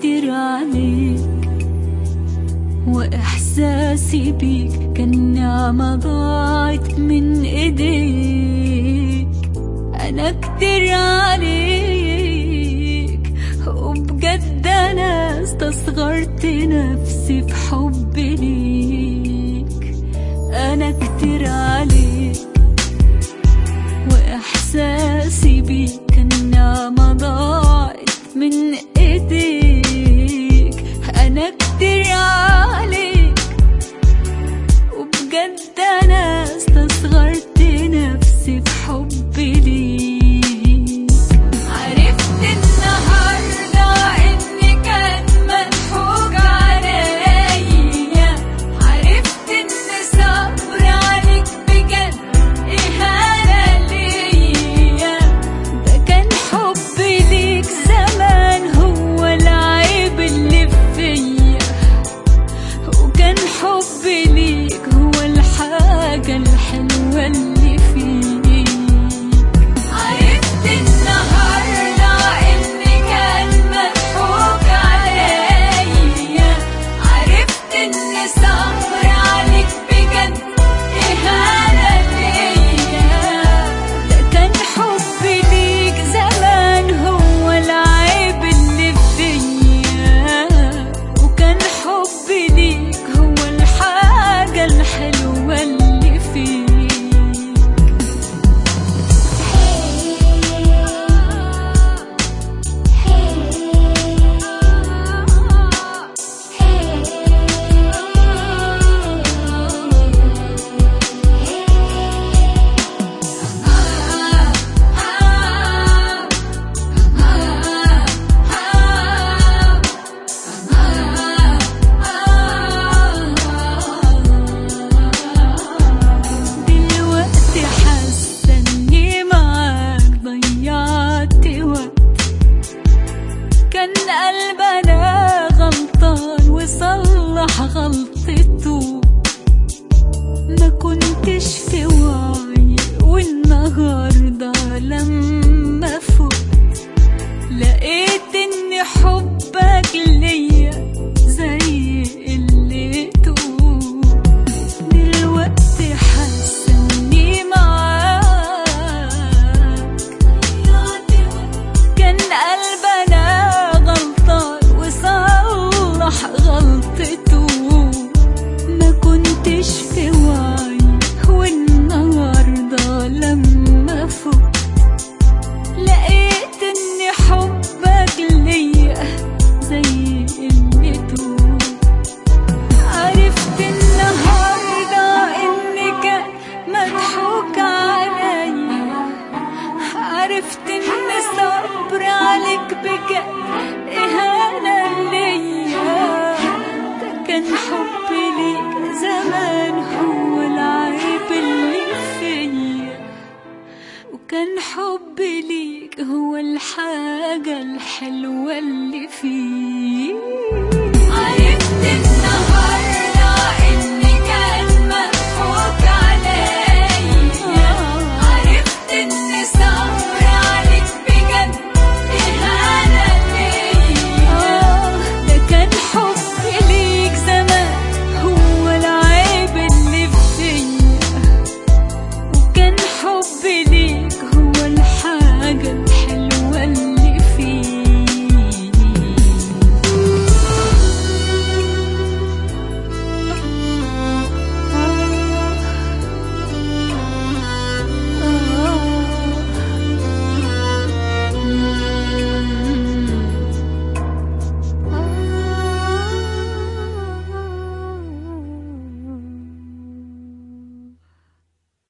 كتير عليك، وإحساسي بيك كان نعمة ضاعت من إيديك. أنا كتير عليك، وبجد أنا استصغرت نفسي في حبي ليك. أنا كتير عليك، وإحساسي بيك كان نعمة ضاعت من إيديك. أنا كتير عليك، وبجد أنا استصغرت نفسي في حبي ليك. عرفت النهاردة إني كان مضحوك عليا، عرفت إن صبر عليك بجد إهانة ليا. ده كان حبي ليك زمان هو العيب اللي فيا، وكان حبي ليك هو الحاجة الحلوة اللي فيك. عرفت النهاردة إني كان مضحوك عليا، عرفت إن صبر عليك بجد إهانة ليا. ده كان حبي ليك زمان هو العيب اللي فيا، وكان حبي ليك هو الحاجة الحلوة اللي فيك. دلوقتي حاسة إني معاك ضيعت وقت، كان قلبنا غلطان وصلح غلطته. ما كنتش في وعي، والنهاردة لما فوت لقيت إن حبك ليا زي قلته. دلوقتي حاسة إني معاك ضيعت وقت، كان قلبنا غلطان وصلح غلطته. ما كنتش في وعي، والنهاردة لما فوت لقيت إن حبك ليا زي قلته. عرفت النهاردة إني كان مضحوك عليا، عرفت إن صبر عليك بجد إهانة ليا. ده كان حبي ليك زمان هو العيب اللي فيا، وكان حبي ليك هو الحاجة الحلوة اللي فيك.